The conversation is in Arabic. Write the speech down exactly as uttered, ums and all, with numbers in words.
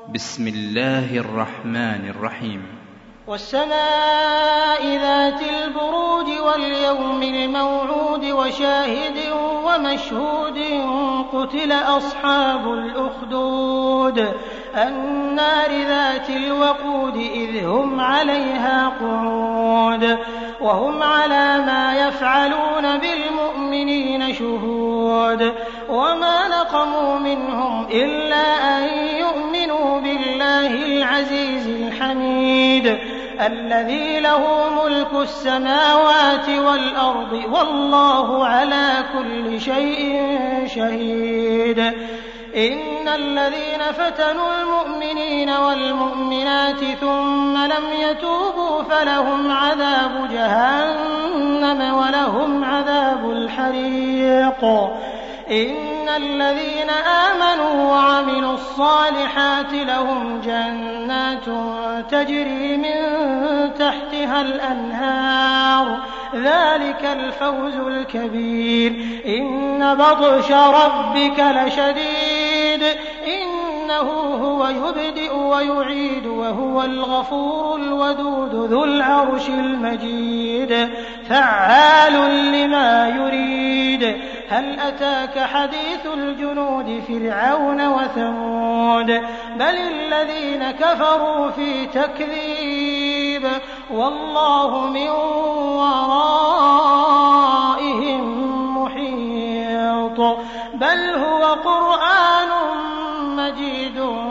بسم الله الرحمن الرحيم. والسماء ذات البروج واليوم الموعود وشاهد ومشهود قتل أصحاب الأخدود النار ذات الوقود إذ هم عليها قعود وهم على ما يفعلون بالمؤمنين شهود وما نقموا منهم إلا أن يؤمنوا بالله العزيز الحميد الذي له ملك السماوات والأرض والله على كل شيء شهيد. إن الذين فتنوا المؤمنين والمؤمنات ثم لم يتوبوا فلهم عذاب جهنم ولهم عذاب الحريق. إن الذين آمنوا وعملوا الصالحات لهم جنات تجري من تحتها الأنهار ذلك الفوز الكبير. إن بطش ربك لشديد إنه هو يبدئ ويعيد وهو الغفور الودود ذو العرش المجيد فعال لما يريد. هل أتاك حديث الجنود فرعون وثمود بل الذين كفروا في تكذيب والله من ورائهم محيط. بل هو قرآن مجيد